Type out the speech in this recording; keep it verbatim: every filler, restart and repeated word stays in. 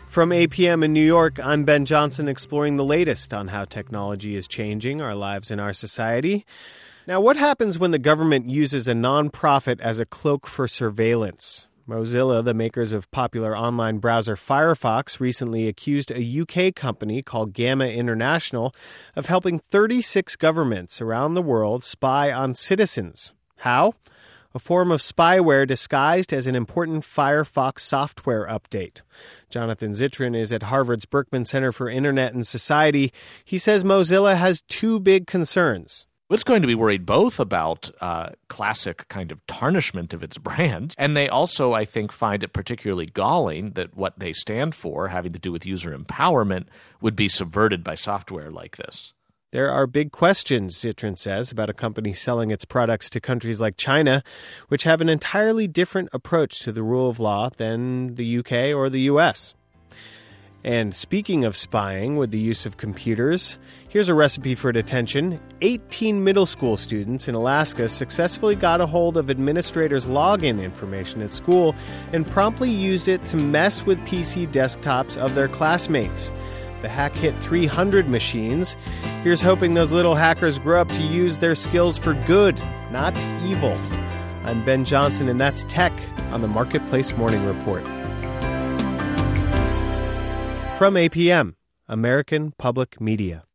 From A P M in New York, I'm Ben Johnson, exploring the latest on how technology is changing our lives and our society. Now, what happens when the government uses a nonprofit as a cloak for surveillance? Mozilla, the makers of popular online browser Firefox, recently accused a U K company called Gamma International of helping thirty-six governments around the world spy on citizens. How? A form of spyware disguised as an important Firefox software update. Jonathan Zittrain is at Harvard's Berkman Center for Internet and Society. He says Mozilla has two big concerns. It's going to be worried both about uh, classic kind of tarnishment of its brand, and they also, I think, find it particularly galling that what they stand for, having to do with user empowerment, would be subverted by software like this. There are big questions, Zittrain says, about a company selling its products to countries like China, which have an entirely different approach to the rule of law than the U K or the U S. And speaking of spying with the use of computers, here's a recipe for detention. eighteen middle school students in Alaska successfully got a hold of administrators' login information at school and promptly used it to mess with P C desktops of their classmates. The hack hit three hundred machines. Here's hoping those little hackers grow up to use their skills for good, not evil. I'm Ben Johnson, and that's Tech on the Marketplace Morning Report. From A P M, American Public Media.